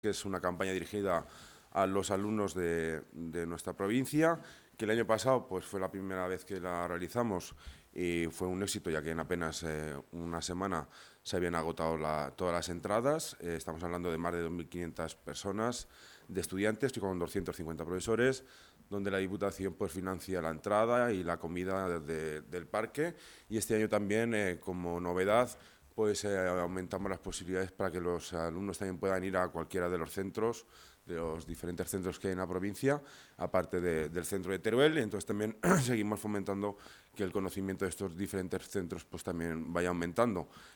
que es una campaña dirigida a los alumnos de nuestra provincia, que el año pasado pues, fue la primera vez que la realizamos y fue un éxito, ya que en apenas una semana se habían agotado todas las entradas. Estamos hablando de más de 2.500 personas, de estudiantes y con 250 profesores, donde la Diputación pues, financia la entrada y la comida del parque. Y este año también, como novedad, pues aumentamos las posibilidades para que los alumnos también puedan ir a cualquiera de los centros, de los diferentes centros que hay en la provincia, aparte del centro de Teruel. Entonces también seguimos fomentando que el conocimiento de estos diferentes centros pues también vaya aumentando.